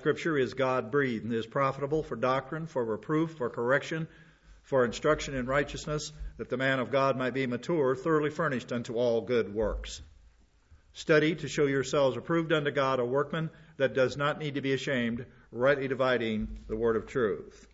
Scripture is God-breathed and is profitable for doctrine, for reproof, for correction, for instruction in righteousness, that the man of God might be mature, thoroughly furnished unto all good works. Study to show yourselves approved unto God, a workman that does not need to be ashamed, rightly dividing the word of truth.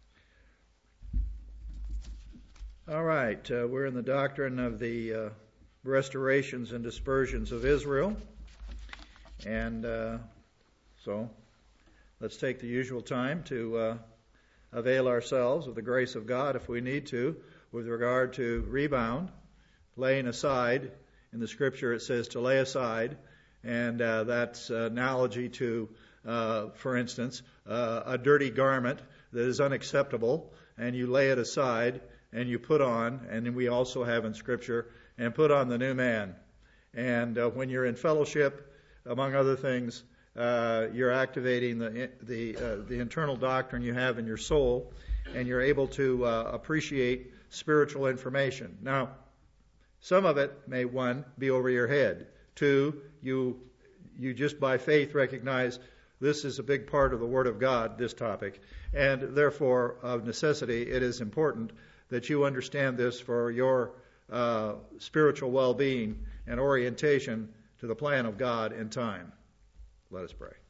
All right, we're in the doctrine of the restorations and dispersions of Israel. And so let's take the usual time to avail ourselves of the grace of God if we need to with regard to rebound, laying aside. In the Scripture it says to lay aside, and that's analogy to, for instance, a dirty garment that is unacceptable, and you lay it aside and you put on, and then we also have in Scripture, and put on the new man. And when you're in fellowship, among other things, you're activating the internal doctrine you have in your soul, and you're able to appreciate spiritual information. Now, some of it may, one, be over your head. Two, you just by faith recognize this is a big part of the Word of God, this topic, and therefore, of necessity, it is important that you understand this for your spiritual well-being and orientation to the plan of God in time. Let us pray.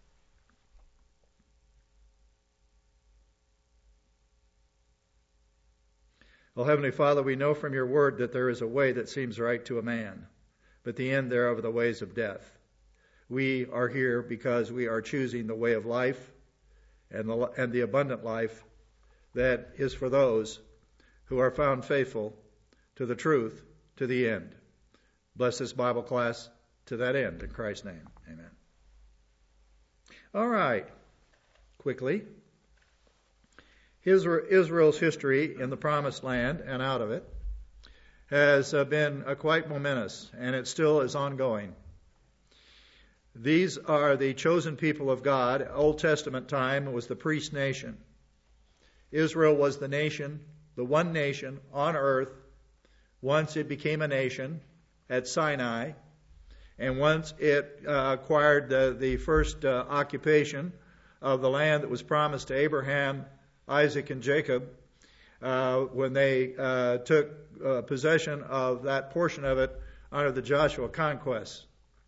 Oh, Heavenly Father, we know from your word that there is a way that seems right to a man, but the end thereof are the ways of death. We are here because we are choosing the way of life and the abundant life that is for those who are found faithful to the truth to the end. Bless this Bible class to that end. In Christ's name, amen. All right, quickly. Israel's history in the Promised Land and out of it has been quite momentous, and it still is ongoing. These are the chosen people of God. Old Testament time was the priest nation. Israel was the nation, the one nation on earth, once it became a nation at Sinai, and once it acquired the first occupation of the land that was promised to Abraham, Isaac, and Jacob, when they took possession of that portion of it under the Joshua conquest.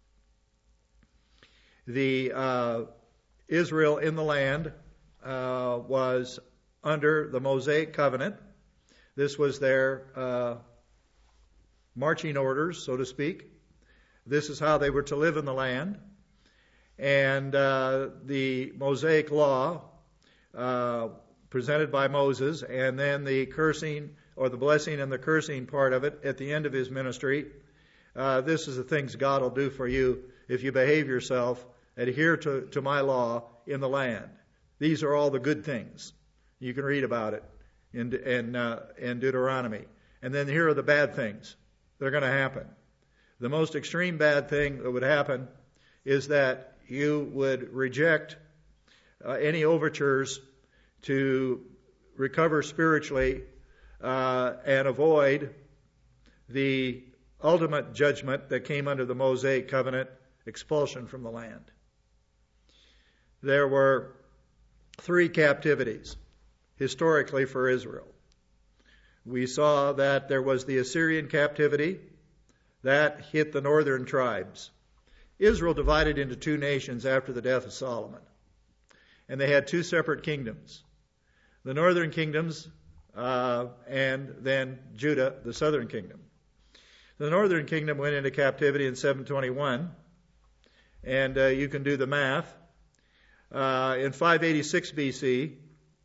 The Israel in the land was under the Mosaic covenant. This was their marching orders, so to speak. This is how they were to live in the land. And the Mosaic law presented by Moses, and then the cursing or the blessing and the cursing part of it at the end of his ministry. This is the things God will do for you if you behave yourself, adhere to my law in the land. These are all the good things. You can read about it in Deuteronomy. And then here are the bad things that are going to happen. The most extreme bad thing that would happen is that you would reject any overtures to recover spiritually and avoid the ultimate judgment that came under the Mosaic covenant, expulsion from the land. There were 3 captivities historically for Israel. We saw that there was the Assyrian captivity that hit the northern tribes. Israel divided into 2 nations after the death of Solomon, and they had 2 separate kingdoms. The northern kingdoms and then Judah, the southern kingdom. The northern kingdom went into captivity in 721, and you can do the math. In 586 BC,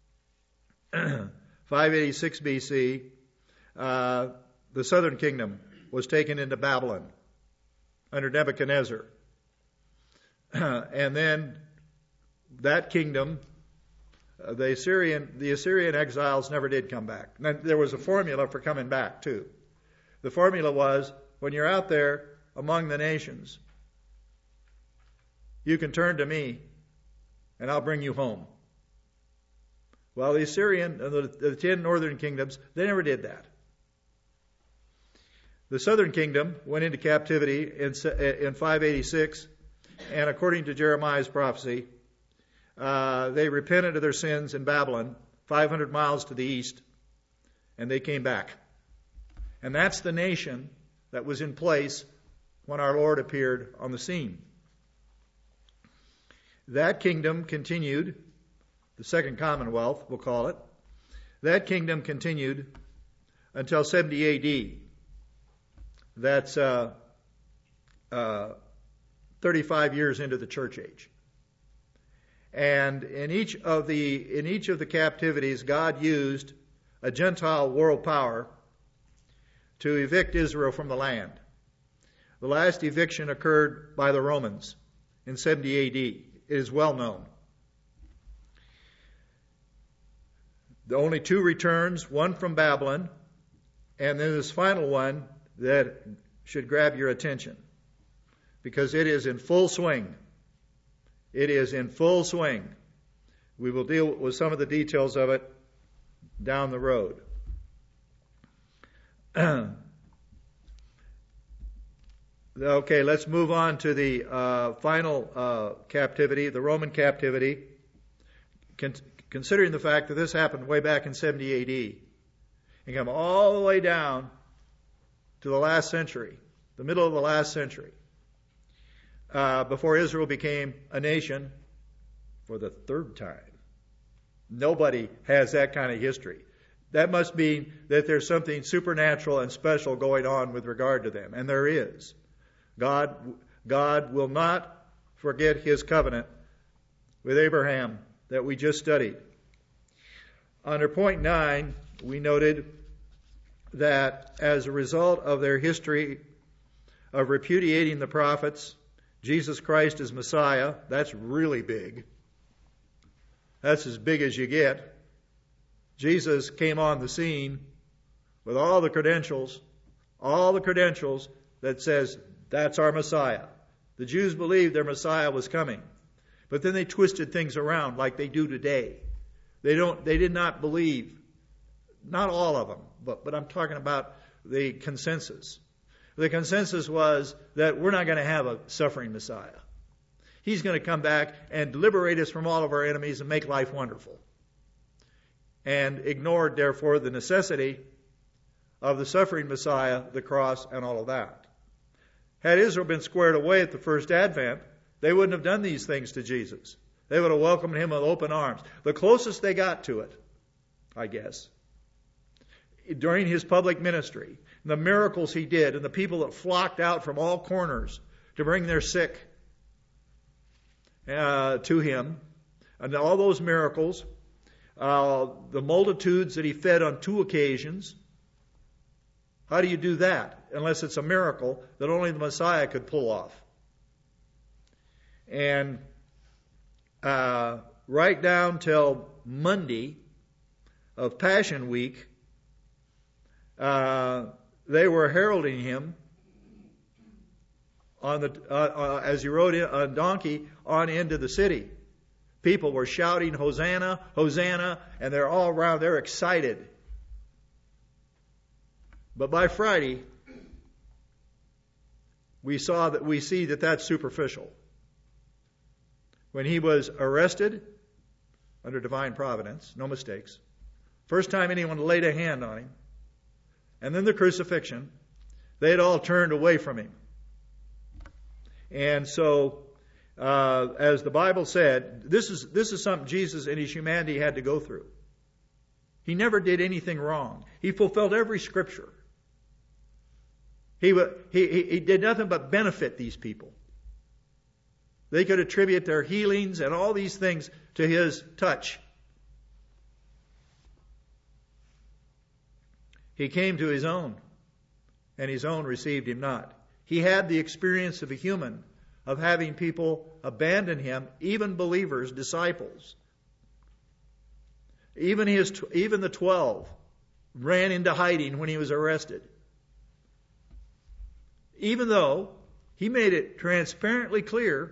the southern kingdom was taken into Babylon under Nebuchadnezzar. And then that kingdom, the Assyrian exiles never did come back. Now, there was a formula for coming back too. The formula was, when you're out there among the nations, you can turn to me and I'll bring you home. Well, the Assyrian, the 10 northern kingdoms, they never did that. The southern kingdom went into captivity in 586, and according to Jeremiah's prophecy, they repented of their sins in Babylon, 500 miles to the east, and they came back. And that's the nation that was in place when our Lord appeared on the scene. That kingdom continued, the Second Commonwealth, we'll call it. That kingdom continued until 70 A.D. That's 35 years into the church age. And in each of the captivities, God used a Gentile world power to evict Israel from the land. The last eviction occurred by the Romans in 70 A.D. It is well known. The only two returns, one from Babylon, and then this final one that should grab your attention, because it is in full swing. It is in full swing. We will deal with some of the details of it down the road. Okay, let's move on to the final captivity, the Roman captivity. Considering the fact that this happened way back in 70 A.D. and come all the way down to the last century, the middle of the last century, before Israel became a nation for the third time. Nobody has that kind of history. That must mean that there's something supernatural and special going on with regard to them, and there is. God will not forget his covenant with Abraham that we just studied. Under point 9, we noted that as a result of their history of repudiating the prophets, Jesus Christ is Messiah. That's really big. That's as big as you get. Jesus came on the scene with all the credentials that says, that's our Messiah. The Jews believed their Messiah was coming. But then they twisted things around like they do today. They did not believe, not all of them, but I'm talking about the consensus. The consensus was that we're not going to have a suffering Messiah. He's going to come back and liberate us from all of our enemies and make life wonderful. And ignored, therefore, the necessity of the suffering Messiah, the cross, and all of that. Had Israel been squared away at the first advent, they wouldn't have done these things to Jesus. They would have welcomed him with open arms. The closest they got to it, I guess, during his public ministry, the miracles he did, and the people that flocked out from all corners to bring their sick to him, and all those miracles, the multitudes that he fed on 2 occasions. How do you do that unless it's a miracle that only the Messiah could pull off? And right down till Monday of Passion Week, they were heralding him on as he rode a donkey on into the city. People were shouting, Hosanna, Hosanna, and they're all around. They're excited. But by Friday, we see that that's superficial. When he was arrested under divine providence, no mistakes, first time anyone laid a hand on him, and then the crucifixion, they had all turned away from him. And so, as the Bible said, this is something Jesus in his humanity had to go through. He never did anything wrong. He fulfilled every scripture. He did nothing but benefit these people. They could attribute their healings and all these things to his touch. He came to his own, and his own received him not. He had the experience of a human, of having people abandon him, even believers, disciples. Even the 12 ran into hiding when he was arrested. Even though he made it transparently clear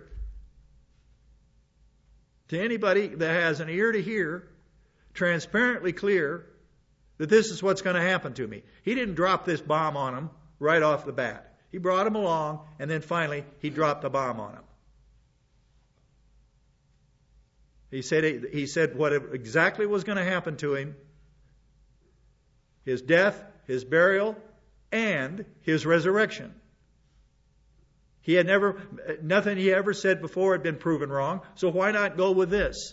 to anybody that has an ear to hear, transparently clear that this is what's going to happen to me. He didn't drop this bomb on them right off the bat. He brought them along, and then finally he dropped the bomb on them. He said what exactly was going to happen to him. His death, his burial, and his resurrection. Nothing he ever said before had been proven wrong, so why not go with this?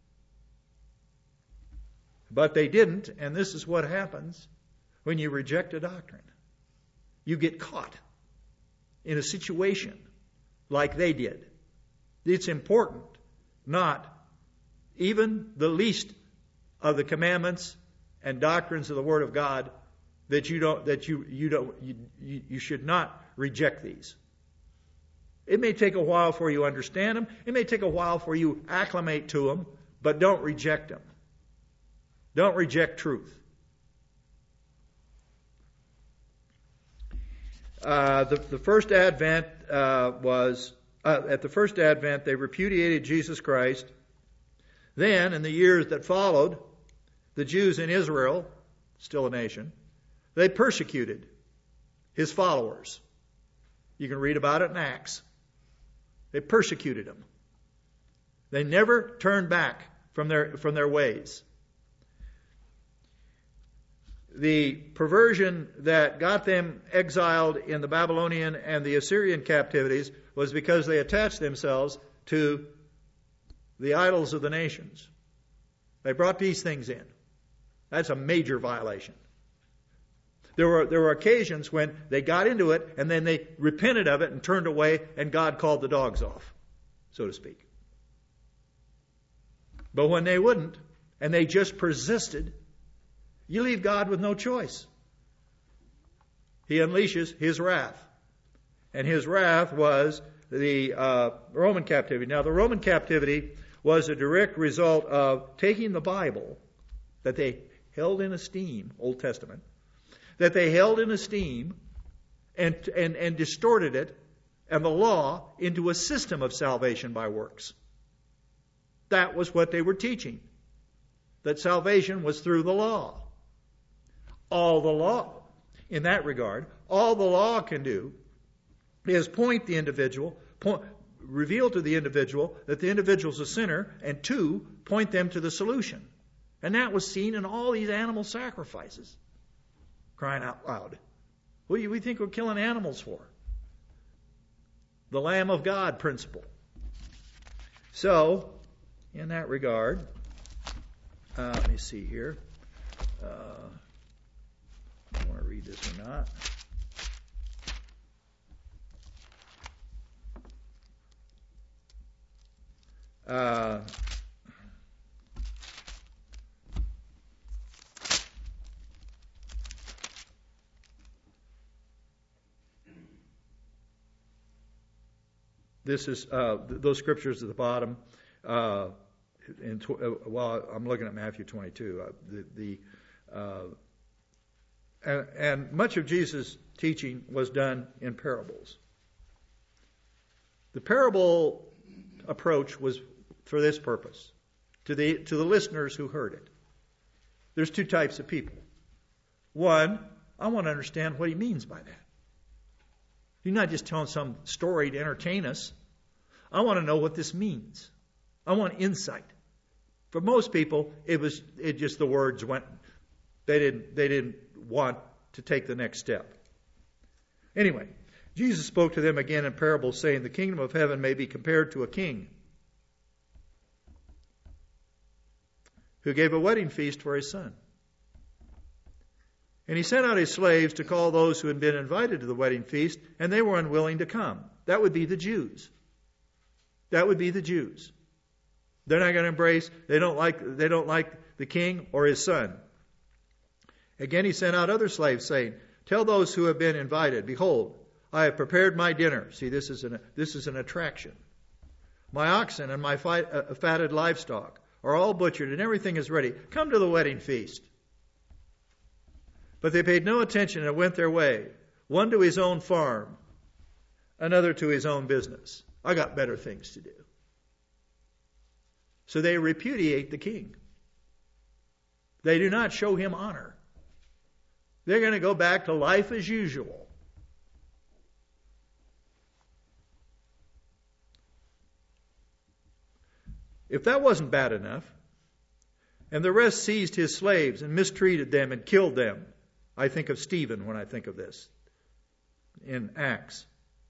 But they didn't, and this is what happens when you reject a doctrine. You get caught in a situation like they did. It's important, not even the least of the commandments and doctrines of the Word of God, that you should not reject these. It may take a while for you to understand them. It may take a while for you to acclimate to them, but don't reject them. Don't reject truth. The first Advent at the first Advent, they repudiated Jesus Christ. Then, in the years that followed, the Jews in Israel, still a nation, they persecuted his followers. You can read about it in Acts. They persecuted him. They never turned back from their ways. The perversion that got them exiled in the Babylonian and the Assyrian captivities was because they attached themselves to the idols of the nations. They brought these things in. That's a major violation. There were occasions when they got into it and then they repented of it and turned away, and God called the dogs off, so to speak. But when they wouldn't, and they just persisted, you leave God with no choice. He unleashes his wrath. And his wrath was the Roman captivity. Now, the Roman captivity was a direct result of taking the Bible that they held in esteem, Old Testament, that they held in esteem and distorted it and the law into a system of salvation by works. That was what they were teaching, that salvation was through the law. All the law, in that regard, all the law can do is point the individual, reveal to the individual that the individual's a sinner, and two, point them to the solution. And that was seen in all these animal sacrifices. Crying out loud. What do we think we're killing animals for? The Lamb of God principle. So, in that regard, let me see here. I want to read this or not. This is those scriptures at the bottom. While I'm looking at Matthew 22, and much of Jesus' teaching was done in parables. The parable approach was for this purpose, to the listeners who heard it. There's two types of people. One, I want to understand what he means by that. He's not just telling some story to entertain us. I want to know what this means. I want insight. For most people, it just the words went. They didn't want to take the next step. Anyway, Jesus spoke to them again in parables, saying, "The kingdom of heaven may be compared to a king who gave a wedding feast for his son. And he sent out his slaves to call those who had been invited to the wedding feast, and they were unwilling to come." That would be the Jews. That would be the Jews. They're not going to embrace. They don't like the king or his son. Again, he sent out other slaves, saying, "Tell those who have been invited, behold, I have prepared my dinner." See, this is an attraction. "My oxen and my fatted livestock are all butchered, and everything is ready. Come to the wedding feast." But they paid no attention and went their way, one to his own farm, another to his own business. I got better things to do. So they repudiate the king. They do not show him honor. They're going to go back to life as usual. If that wasn't bad enough, and the rest seized his slaves and mistreated them and killed them. I think of Stephen when I think of this in Acts.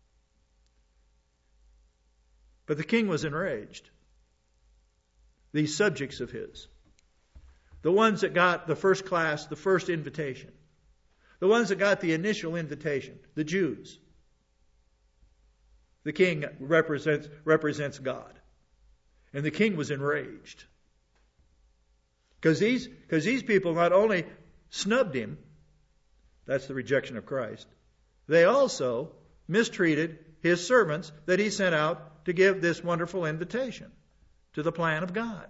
But the king was enraged. These subjects of his, the ones that got the first class, the first invitation, the ones that got the initial invitation, the Jews. The king represents God. And the king was enraged. Because these people not only snubbed him, that's the rejection of Christ, they also mistreated his servants that he sent out to give this wonderful invitation to the plan of God.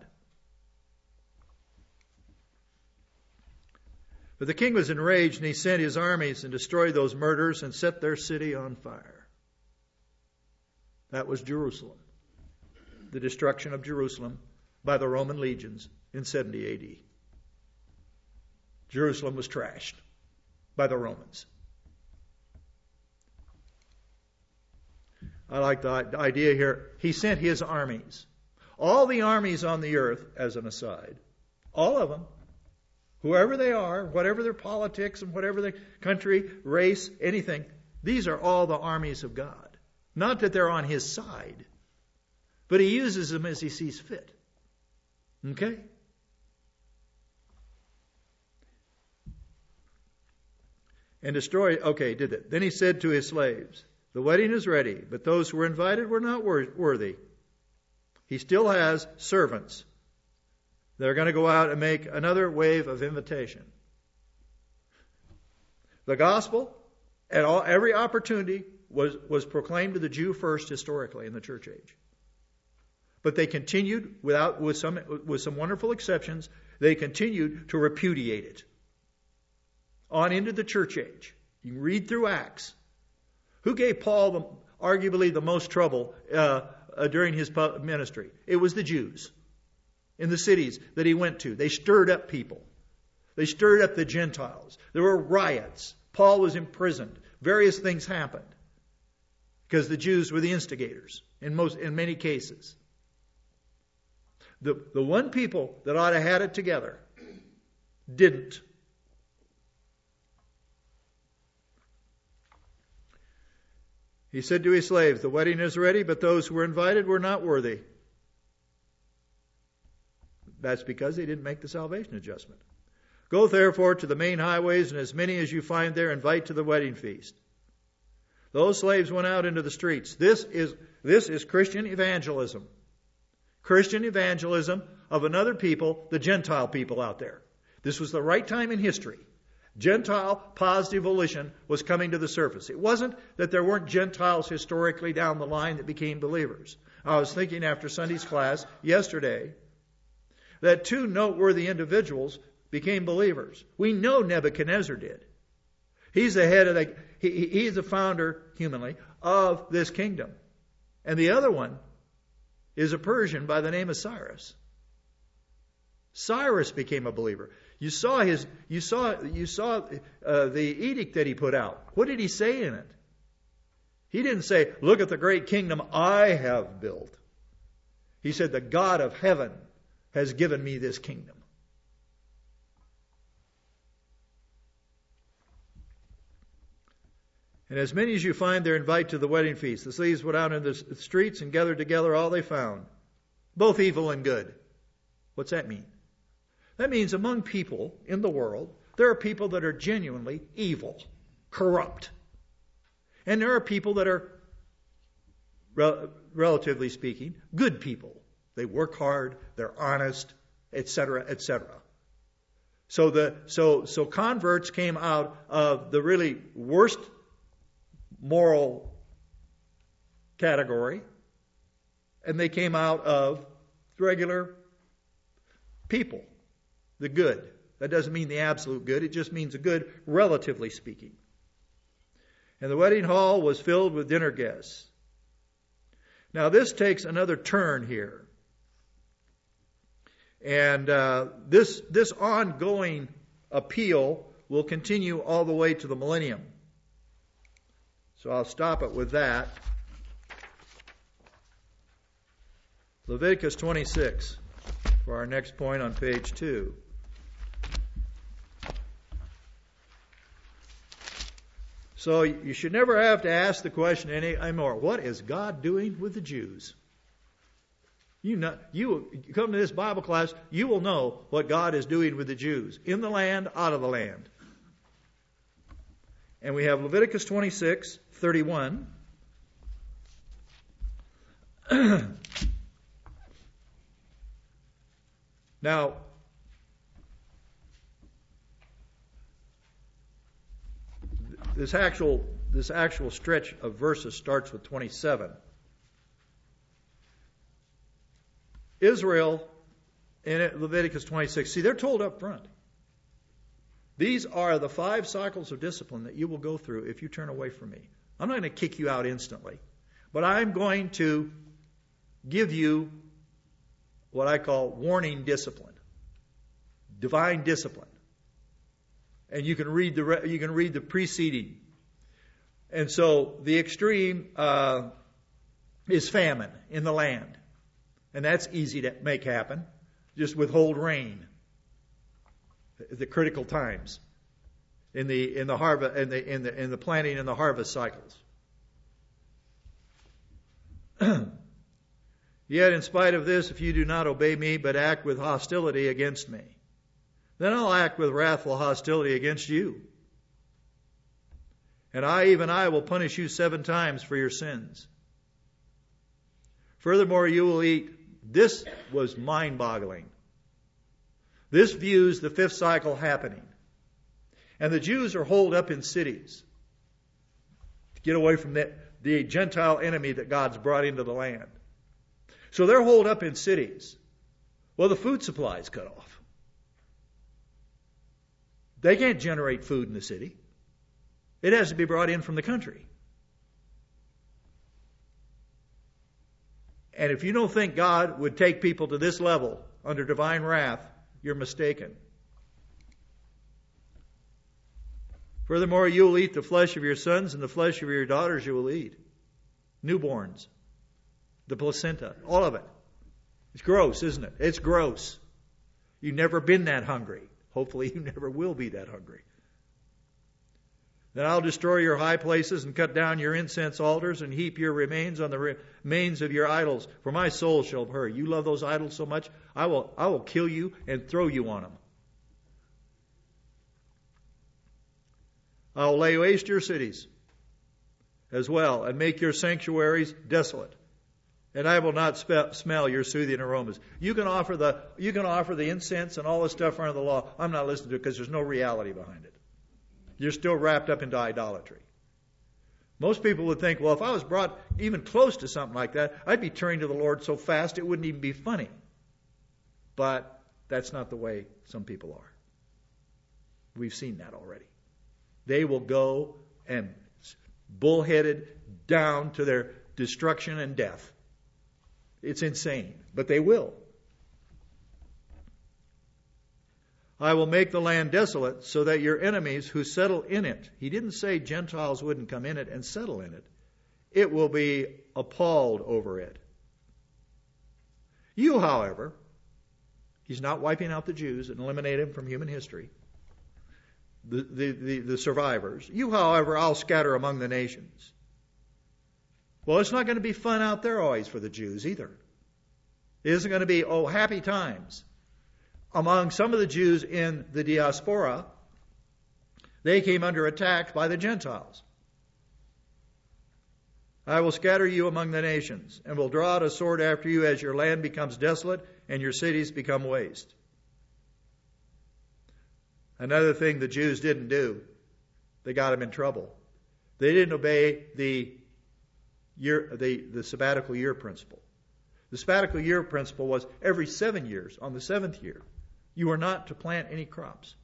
But the king was enraged, and he sent his armies and destroyed those murderers and set their city on fire. That was Jerusalem. The destruction of Jerusalem by the Roman legions in 70 AD. Jerusalem was trashed by the Romans. I like the idea here. He sent his armies. All the armies on the earth, as an aside, all of them, whoever they are, whatever their politics and whatever their country, race, anything, these are all the armies of God. Not that they're on his side, but he uses them as he sees fit. Okay? And destroy, okay, did it. Then he said to his slaves, the wedding is ready, but those who were invited were not worthy. He still has servants. They're going to go out and make another wave of invitation. The gospel, at every opportunity, was proclaimed to the Jew first historically in the church age. But they continued, with some wonderful exceptions, they continued to repudiate it. On into the church age. You can read through Acts. Who gave Paul arguably the most trouble during his ministry? It was the Jews in the cities that he went to. They stirred up people. They stirred up the Gentiles. There were riots. Paul was imprisoned. Various things happened because the Jews were the instigators in many cases. The one people that ought to have had it together didn't. He said to his slaves, the wedding is ready, but those who were invited were not worthy. That's because they didn't make the salvation adjustment. Go therefore to the main highways, and as many as you find there, invite to the wedding feast. Those slaves went out into the streets. This is Christian evangelism. Christian evangelism of another people, the Gentile people out there. This was the right time in history. Gentile positive volition was coming to the surface. It wasn't that there weren't Gentiles historically down the line that became believers. I was thinking after Sunday's class yesterday that two noteworthy individuals became believers. We know Nebuchadnezzar did. He's the head he's the founder, humanly, of this kingdom. And the other one is a Persian by the name of Cyrus. Cyrus became a believer. You saw the edict that he put out. What did he say in it? He didn't say, look at the great kingdom I have built. He said, the God of heaven has given me this kingdom. And as many as you find there, invite to the wedding feast. The slaves went out in the streets and gathered together all they found, both evil and good. What's that mean? That means among people in the world, there are people that are genuinely evil, corrupt. And there are people that are, relatively speaking, good people. They work hard, they're honest, etc., etc. So converts came out of the really worst moral category, and they came out of regular people. The good. That doesn't mean the absolute good. It just means the good, relatively speaking. And the wedding hall was filled with dinner guests. Now this takes another turn here. And this ongoing appeal will continue all the way to the millennium. So I'll stop it with that. Leviticus 26 for our next point on page 2. So you should never have to ask the question anymore, what is God doing with the Jews? You come to this Bible class, you will know what God is doing with the Jews, in the land, out of the land. And we have Leviticus 26:31. Now, this actual stretch of verses starts with 27. Israel in Leviticus 26, see, they're told up front. These are the 5 cycles of discipline that you will go through if you turn away from me. I'm not going to kick you out instantly, but I'm going to give you what I call warning discipline, divine discipline. And you can read the preceding. And so the extreme is famine in the land. And that's easy to make happen. Just withhold rain at the critical times in the harvest in the planting and the harvest cycles. Yet in spite of this, if you do not obey me but act with hostility against me, then I'll act with wrathful hostility against you. And I will punish you 7 times for your sins. Furthermore, you will eat. This was mind-boggling. This views the 5th cycle happening. And the Jews are holed up in cities to get away from the Gentile enemy that God's brought into the land. So they're holed up in cities. Well, the food supply is cut off. They can't generate food in the city. It has to be brought in from the country. And if you don't think God would take people to this level under divine wrath, you're mistaken. Furthermore, you will eat the flesh of your sons, and the flesh of your daughters you will eat. Newborns, the placenta, all of it. It's gross, isn't it? It's gross. You've never been that hungry. Hopefully you never will be that hungry. Then I'll destroy your high places and cut down your incense altars and heap your remains on the remains of your idols. For my soul shall hurry. You love those idols so much, I will kill you and throw you on them. I will lay waste your cities as well and make your sanctuaries desolate. And I will not smell your soothing aromas. You can offer the incense and all this stuff under the law. I'm not listening to it because there's no reality behind it. You're still wrapped up into idolatry. Most people would think, well, if I was brought even close to something like that, I'd be turning to the Lord so fast it wouldn't even be funny. But that's not the way some people are. We've seen that already. They will go and bullheaded down to their destruction and death. It's insane, but they will. I will make the land desolate so that your enemies who settle in it, he didn't say Gentiles wouldn't come in it and settle in it. It will be appalled over it. You, however, he's not wiping out the Jews and eliminating them from human history. The survivors. You, however, I'll scatter among the nations. Well, it's not going to be fun out there always for the Jews either. It isn't going to be, happy times. Among some of the Jews in the diaspora, they came under attack by the Gentiles. I will scatter you among the nations, and will draw out a sword after you as your land becomes desolate and your cities become waste. Another thing the Jews didn't do, they got them in trouble. They didn't obey the sabbatical year principle. The sabbatical year principle was every 7 years, on the 7th year, you are not to plant any crops.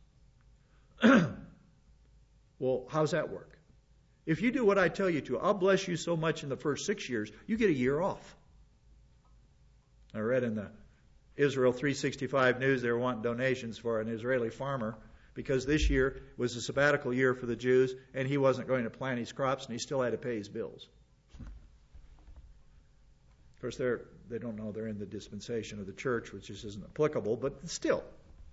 Well, how's that work? If you do what I tell you to, I'll bless you so much in the first 6 years, you get a year off. I read in the Israel 365 news they were wanting donations for an Israeli farmer because this year was a sabbatical year for the Jews and he wasn't going to plant his crops and he still had to pay his bills. Of course, they don't know they're in the dispensation of the church, which just isn't applicable, but still.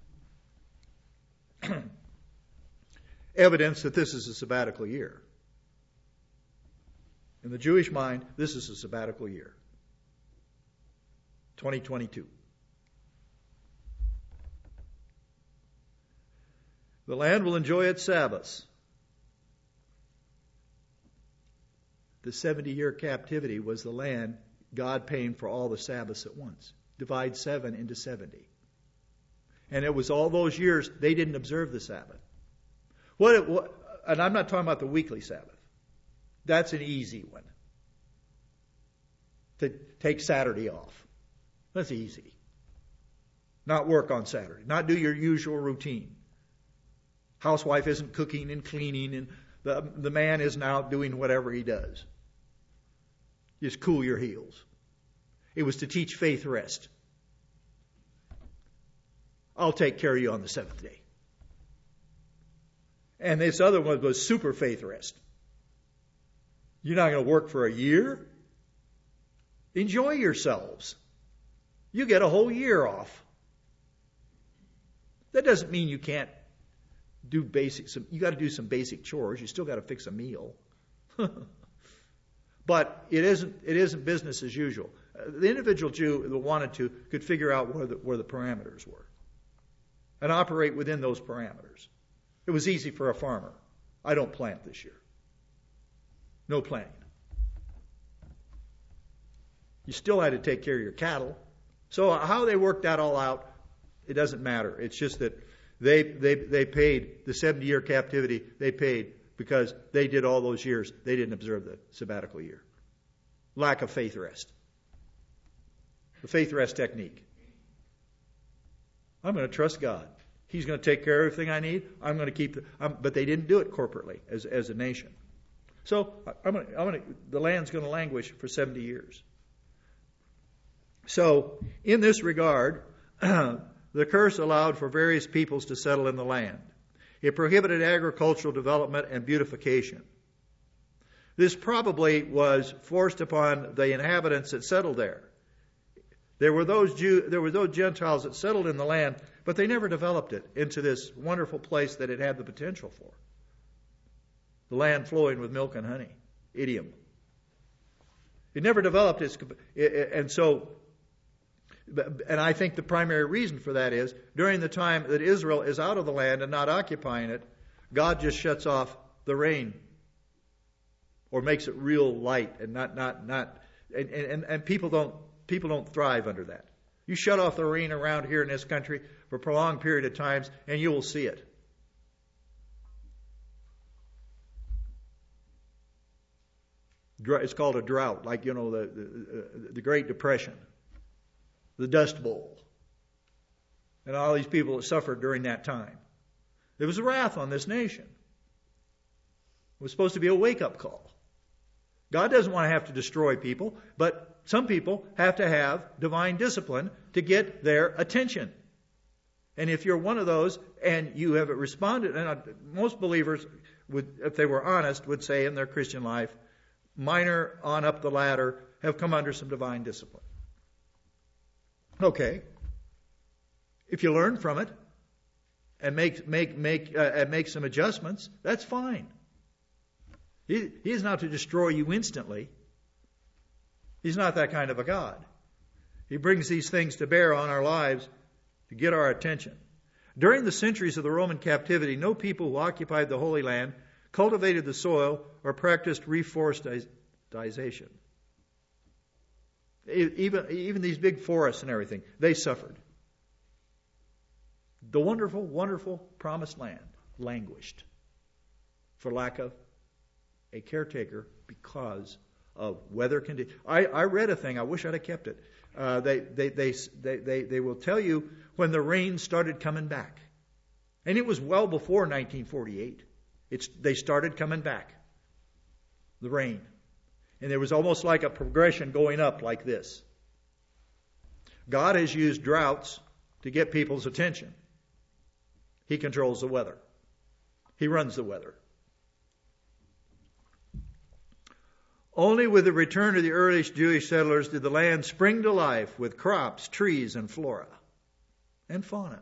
Evidence that this is a sabbatical year. In the Jewish mind, this is a sabbatical year. 2022. The land will enjoy its Sabbaths. The 70-year captivity was the land, God paying for all the Sabbaths at once. Divide 7 into 70. And it was all those years they didn't observe the Sabbath. And I'm not talking about the weekly Sabbath. That's an easy one. To take Saturday off. That's easy. Not work on Saturday. Not do your usual routine. Housewife isn't cooking and cleaning, and the man isn't out doing whatever he does. Just cool your heels. It was to teach faith rest. I'll take care of you on the seventh day. And this other one was super faith rest. You're not going to work for a year? Enjoy yourselves. You get a whole year off. That doesn't mean you can't do you got to do some basic chores. You still got to fix a meal. But it isn't business as usual. The individual Jew that wanted to could figure out where the parameters were and operate within those parameters. It was easy for a farmer. I don't plant this year. No planting. You still had to take care of your cattle. So how they worked that all out, it doesn't matter. It's just that they paid the 70-year captivity. They paid because they did all those years. They didn't observe the sabbatical year. Lack of faith rest. The faith rest technique. I'm going to trust God. He's going to take care of everything I need. I'm going to keep but they didn't do it corporately as a nation. So the land's going to languish for 70 years. So in this regard, the curse allowed for various peoples to settle in the land. It prohibited agricultural development and beautification. This probably was forced upon the inhabitants that settled there. There were those Gentiles that settled in the land, but they never developed it into this wonderful place that it had the potential for. The land flowing with milk and honey. Idiom. It never developed and I think the primary reason for that is during the time that Israel is out of the land and not occupying it, God just shuts off the rain or makes it real light and and people don't thrive under that. You shut off the rain around here in this country for a prolonged period of times and you will see it. It's called a drought, like the Great Depression. The Dust Bowl, and all these people that suffered during that time. There was a wrath on this nation. It was supposed to be a wake-up call. God doesn't want to have to destroy people, but some people have to have divine discipline to get their attention. And if you're one of those and you haven't responded, and most believers, if they were honest, would say in their Christian life, minor on up the ladder, have come under some divine discipline. Okay. If you learn from it and make some adjustments, that's fine. He is not to destroy you instantly. He's not that kind of a God. He brings these things to bear on our lives to get our attention. During the centuries of the Roman captivity, no people who occupied the Holy Land cultivated the soil or practiced reforestation. Even these big forests and everything, they suffered. The wonderful, wonderful promised land languished for lack of a caretaker because of weather conditions. I read a thing. I wish I'd have kept it. They will tell you when the rain started coming back, and it was well before 1948. They started coming back. The rain. And there was almost like a progression going up like this. God has used droughts to get people's attention. He controls the weather. He runs the weather. Only with the return of the earliest Jewish settlers did the land spring to life with crops, trees, and flora and fauna.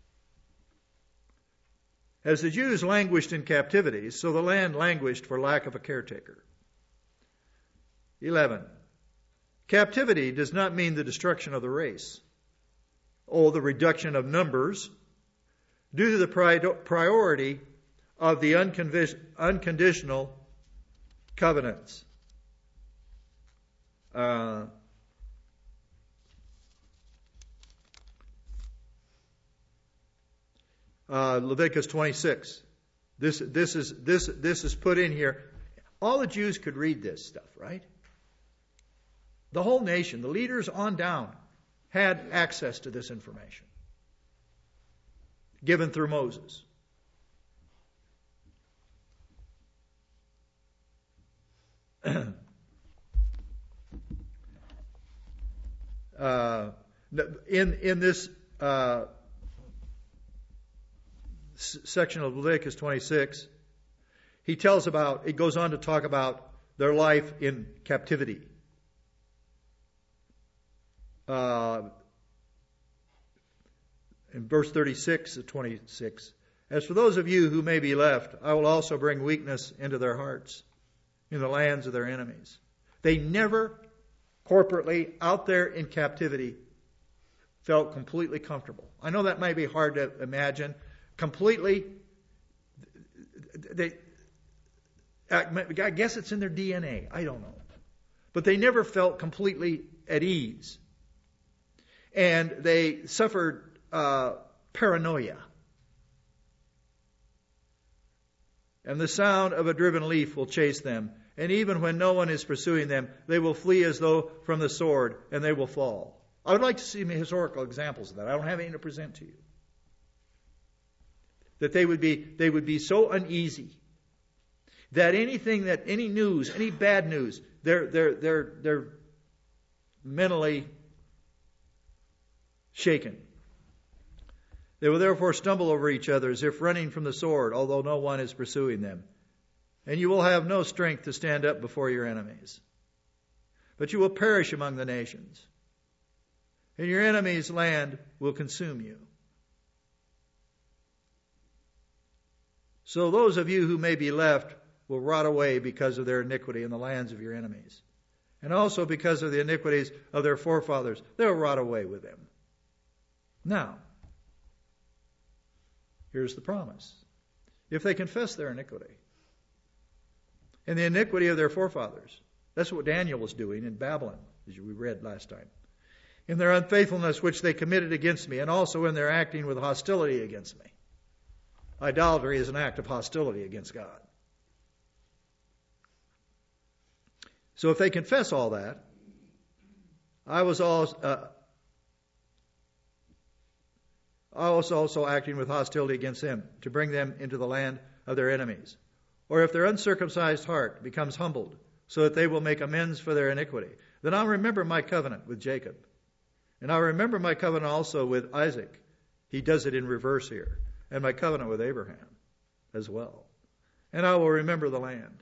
As the Jews languished in captivity, so the land languished for lack of a caretaker. 11. Captivity does not mean the destruction of the race or the reduction of numbers due to the priority of the unconditional covenants. Leviticus 26. This is put in here. All the Jews could read this stuff, right? The whole nation, the leaders on down, had access to this information given through Moses. In this section of Leviticus 26, it goes on to talk about their life in captivity. In verse 36 of 26, as for those of you who may be left, I will also bring weakness into their hearts, in the lands of their enemies. They never corporately, out there in captivity, felt completely comfortable. I know that might be hard to imagine. Completely, I guess it's in their DNA. I don't know. But they never felt completely at ease. And they suffered paranoia. And the sound of a driven leaf will chase them. And even when no one is pursuing them, they will flee as though from the sword, and they will fall. I would like to see historical examples of that. I don't have any to present to you. That they would be so uneasy that any news, any bad news, they're mentally shaken. They will therefore stumble over each other as if running from the sword, although no one is pursuing them. And you will have no strength to stand up before your enemies. But you will perish among the nations. And your enemy's land will consume you. So those of you who may be left will rot away because of their iniquity in the lands of your enemies. And also because of the iniquities of their forefathers, they'll rot away with them. Now, here's the promise. If they confess their iniquity and the iniquity of their forefathers, that's what Daniel was doing in Babylon, as we read last time. In their unfaithfulness which they committed against me, and also in their acting with hostility against me. Idolatry is an act of hostility against God. So if they confess all that, I was also acting with hostility against them to bring them into the land of their enemies. Or if their uncircumcised heart becomes humbled, so that they will make amends for their iniquity, then I'll remember my covenant with Jacob. And I'll remember my covenant also with Isaac. He does it in reverse here. And my covenant with Abraham as well. And I will remember the land.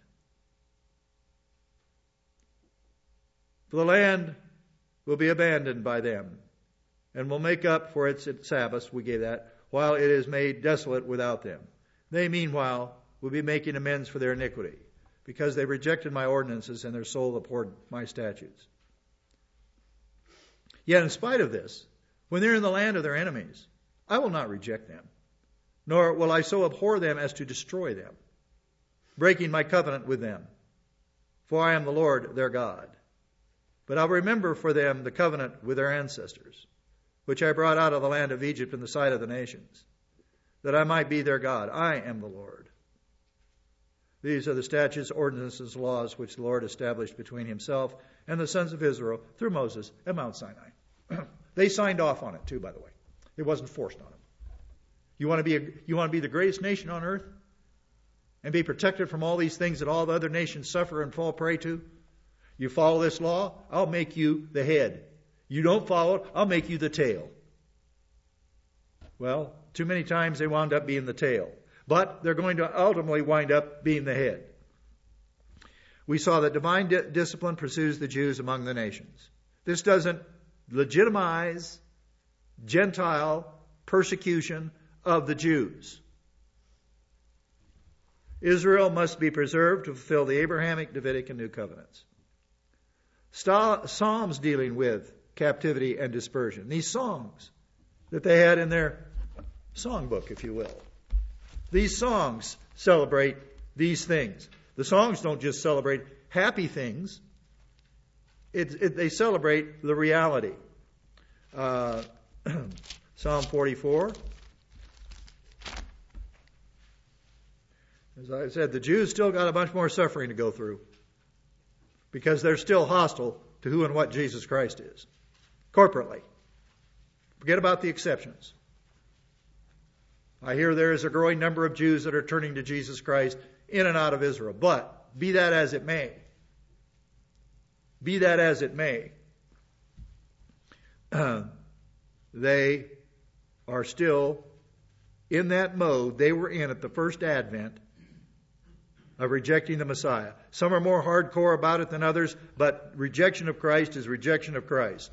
For the land will be abandoned by them, and will make up for its Sabbaths, we gave that, while it is made desolate without them. They, meanwhile, will be making amends for their iniquity, because they rejected my ordinances and their soul abhorred my statutes. Yet in spite of this, when they're in the land of their enemies, I will not reject them, nor will I so abhor them as to destroy them, breaking my covenant with them. For I am the Lord their God. But I'll remember for them the covenant with their ancestors, which I brought out of the land of Egypt in the sight of the nations, that I might be their God. I am the Lord. These are the statutes, ordinances, laws which the Lord established between himself and the sons of Israel through Moses at Mount Sinai. They signed off on it too, by the way. It wasn't forced on them. You want to be the greatest nation on earth and be protected from all these things that all the other nations suffer and fall prey to? You follow this law, I'll make you the head. You don't follow it, I'll make you the tail. Well, too many times they wound up being the tail. But they're going to ultimately wind up being the head. We saw that divine discipline pursues the Jews among the nations. This doesn't legitimize Gentile persecution of the Jews. Israel must be preserved to fulfill the Abrahamic, Davidic, and New Covenants. Psalms dealing with captivity and dispersion. These songs that they had in their songbook, if you will. These songs celebrate these things. The songs don't just celebrate happy things. They celebrate the reality. Psalm 44. As I said, the Jews still got a bunch more suffering to go through because they're still hostile to who and what Jesus Christ is, corporately. Forget about the exceptions. I hear there is a growing number of Jews that are turning to Jesus Christ in and out of Israel. But be that as it may, they are still in that mode they were in at the first advent of rejecting the Messiah. Some are more hardcore about it than others, but rejection of Christ is rejection of Christ.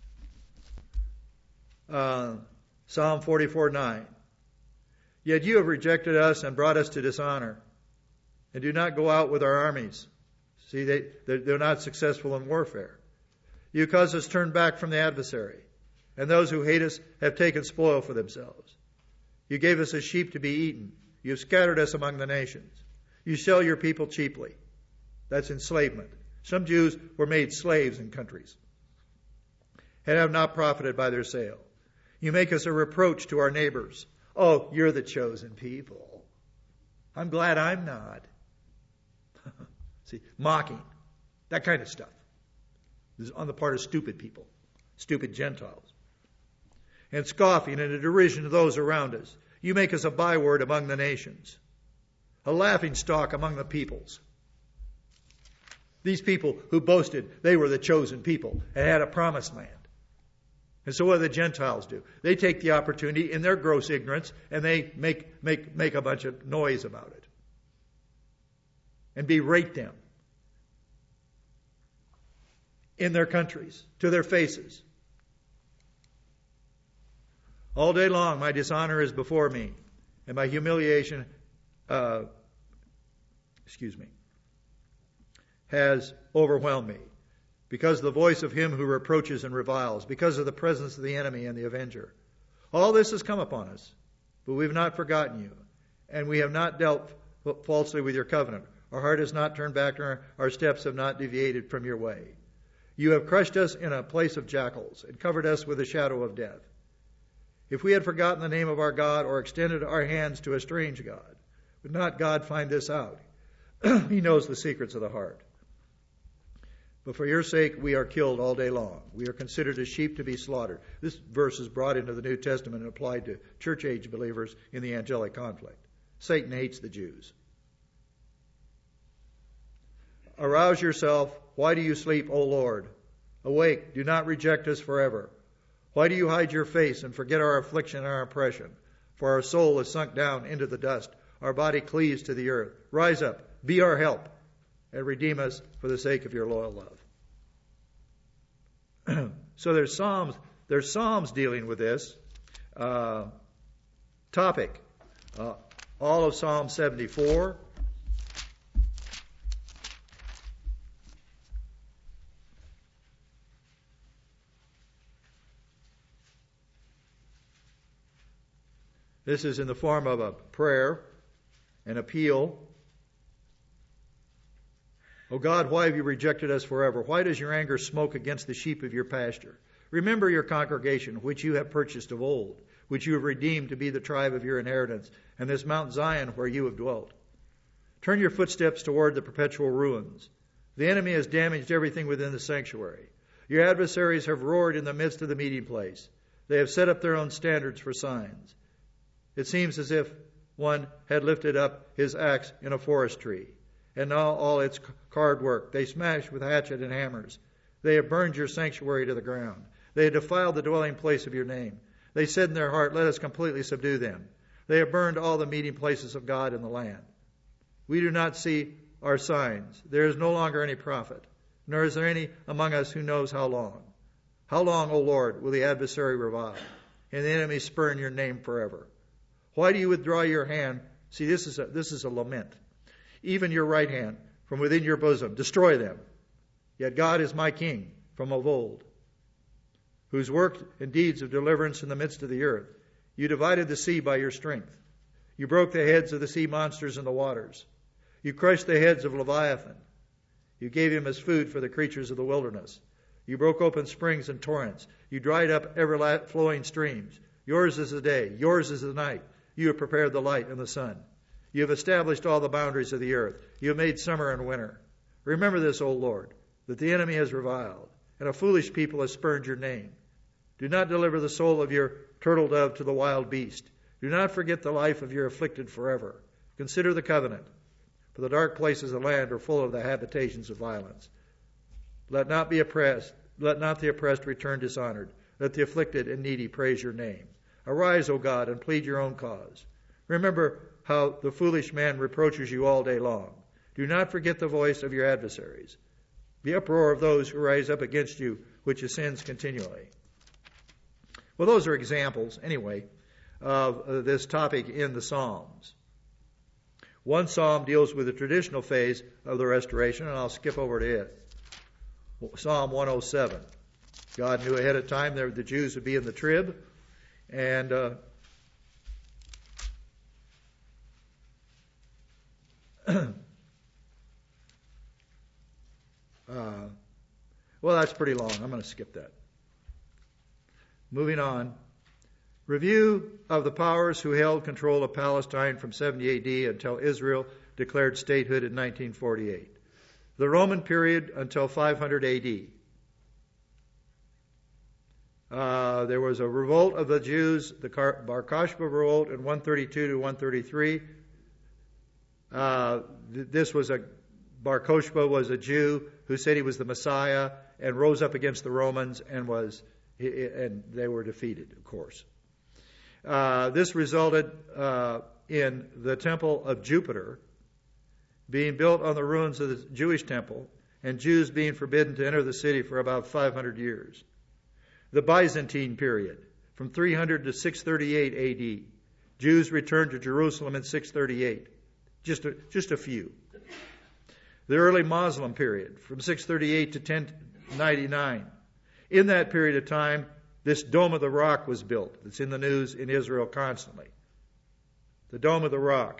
Psalm 44:9. Yet you have rejected us and brought us to dishonor, and do not go out with our armies. See, they're not successful in warfare. You cause us to turn back from the adversary, and those who hate us have taken spoil for themselves. You gave us as sheep to be eaten. You have scattered us among the nations. You sell your people cheaply. That's enslavement. Some Jews were made slaves in countries and have not profited by their sale. You make us a reproach to our neighbors. Oh, you're the chosen people. I'm glad I'm not. See, mocking, that kind of stuff. This is on the part of stupid people, stupid Gentiles. And scoffing and a derision of those around us. You make us a byword among the nations, a laughing stock among the peoples. These people who boasted they were the chosen people and had a promised land. And so what do the Gentiles do? They take the opportunity in their gross ignorance and they make a bunch of noise about it. And berate them in their countries, to their faces. All day long my dishonor is before me, and my humiliation has overwhelmed me, because of the voice of him who reproaches and reviles, because of the presence of the enemy and the avenger. All this has come upon us, but we have not forgotten you, and we have not dealt falsely with your covenant. Our heart has not turned back, and our steps have not deviated from your way. You have crushed us in a place of jackals and covered us with the shadow of death. If we had forgotten the name of our God or extended our hands to a strange God, would not God find this out? He knows the secrets of the heart. But for your sake we are killed all day long. We are considered as sheep to be slaughtered. This verse is brought into the New Testament and applied to church age believers in the angelic conflict. Satan hates the Jews. Arouse yourself. Why do you sleep, O Lord? Awake, do not reject us forever. Why do you hide your face and forget our affliction and our oppression? For our soul is sunk down into the dust. Our body cleaves to the earth. Rise up, be our help, and redeem us for the sake of your loyal love. So there's Psalms dealing with this topic. All of Psalm 74. This is in the form of a prayer, an appeal. O God, why have you rejected us forever? Why does your anger smoke against the sheep of your pasture? Remember your congregation, which you have purchased of old, which you have redeemed to be the tribe of your inheritance, and this Mount Zion where you have dwelt. Turn your footsteps toward the perpetual ruins. The enemy has damaged everything within the sanctuary. Your adversaries have roared in the midst of the meeting place. They have set up their own standards for signs. It seems as if one had lifted up his axe in a forest tree, and now all its carved work they smash with hatchet and hammers. They have burned your sanctuary to the ground. They have defiled the dwelling place of your name. They said in their heart, let us completely subdue them. They have burned all the meeting places of God in the land. We do not see are signs. There is no longer any prophet, nor is there any among us who knows how long. How long, O Lord, will the adversary revile, and the enemy spurn your name forever? Why do you withdraw your hand? See, this is a lament. Even your right hand from within your bosom. Destroy them. Yet God is my king from of old, whose work and deeds of deliverance in the midst of the earth. You divided the sea by your strength. You broke the heads of the sea monsters in the waters. You crushed the heads of Leviathan. You gave him as food for the creatures of the wilderness. You broke open springs and torrents. You dried up ever-flowing streams. Yours is the day. Yours is the night. You have prepared the light and the sun. You have established all the boundaries of the earth. You have made summer and winter. Remember this, O Lord, that the enemy has reviled, and a foolish people has spurned your name. Do not deliver the soul of your turtle dove to the wild beast. Do not forget the life of your afflicted forever. Consider the covenant, for the dark places of the land are full of the habitations of violence. Let not the oppressed return dishonored. Let the afflicted and needy praise your name. Arise, O God, and plead your own cause. Remember how the foolish man reproaches you all day long. Do not forget the voice of your adversaries, the uproar of those who rise up against you, which ascends continually. Well, those are examples, anyway, of this topic in the Psalms. One psalm deals with the traditional phase of the restoration, and I'll skip over to it. Psalm 107. God knew ahead of time that the Jews would be in the trib, and well, that's pretty long. I'm going to skip that. Moving on. Review of the powers who held control of Palestine from 70 AD until Israel declared statehood in 1948. The Roman period until 500 AD. There was a revolt of the Jews, the Bar Kokhba revolt in 132 to 133. Bar Kokhba was a Jew who said he was the Messiah and rose up against the Romans and they were defeated, of course. This resulted in the temple of Jupiter being built on the ruins of the Jewish temple, and Jews being forbidden to enter the city for about 500 years. The Byzantine period, from 300 to 638 AD. Jews returned to Jerusalem in 638. Just a few. The early Muslim period, from 638 to 1099. In that period of time, this Dome of the Rock was built. It's in the news in Israel constantly. The Dome of the Rock.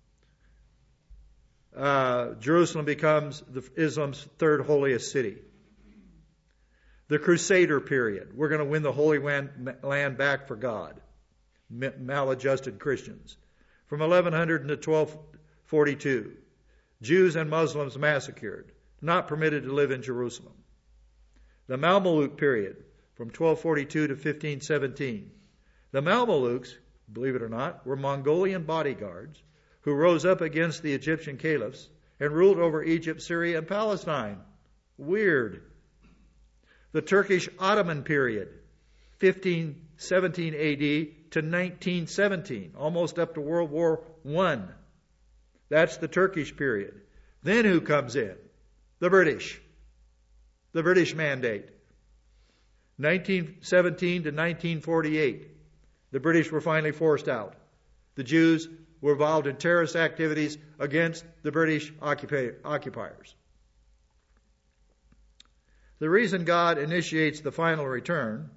Jerusalem becomes Islam's third holiest city. The Crusader period. We're going to win the Holy Land back for God. Maladjusted Christians. From 1100 to 1242. Jews and Muslims massacred. Not permitted to live in Jerusalem. The Mameluke period. From 1242 to 1517. The Mamelukes, believe it or not, were Mongolian bodyguards who rose up against the Egyptian caliphs and ruled over Egypt, Syria, and Palestine. Weird. The Turkish Ottoman period, 1517 AD to 1917, almost up to World War I. That's the Turkish period. Then who comes in? The British. The British Mandate. 1917 to 1948. The British were finally forced out. The Jews were involved in terrorist activities against the British occupiers. The reason God initiates the final return,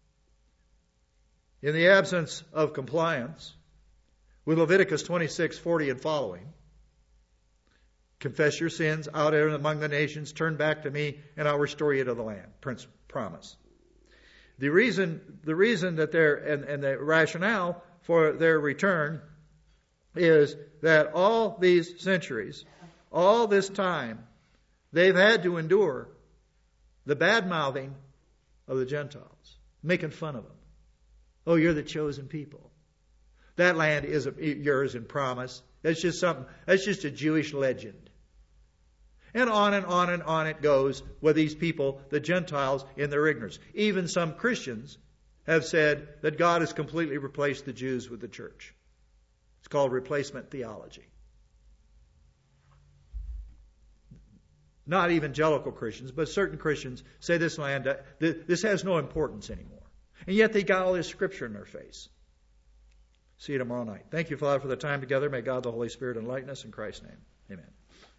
in the absence of compliance with Leviticus 26:40 and following, confess your sins out among the nations, turn back to me, and I'll restore you to the land. Promise. The reason that and the rationale for their return is that all these centuries, all this time, they've had to endure the bad-mouthing of the Gentiles, making fun of them. Oh, you're the chosen people. That land isn't yours in promise. That's just a Jewish legend. And on and on and on it goes with these people, the Gentiles, in their ignorance. Even some Christians have said that God has completely replaced the Jews with the church. It's called replacement theology. not evangelical Christians, but certain Christians say this has no importance anymore. And yet they got all this scripture in their face. See you tomorrow night. Thank you, Father, for the time together. May God the Holy Spirit enlighten us in Christ's name. Amen.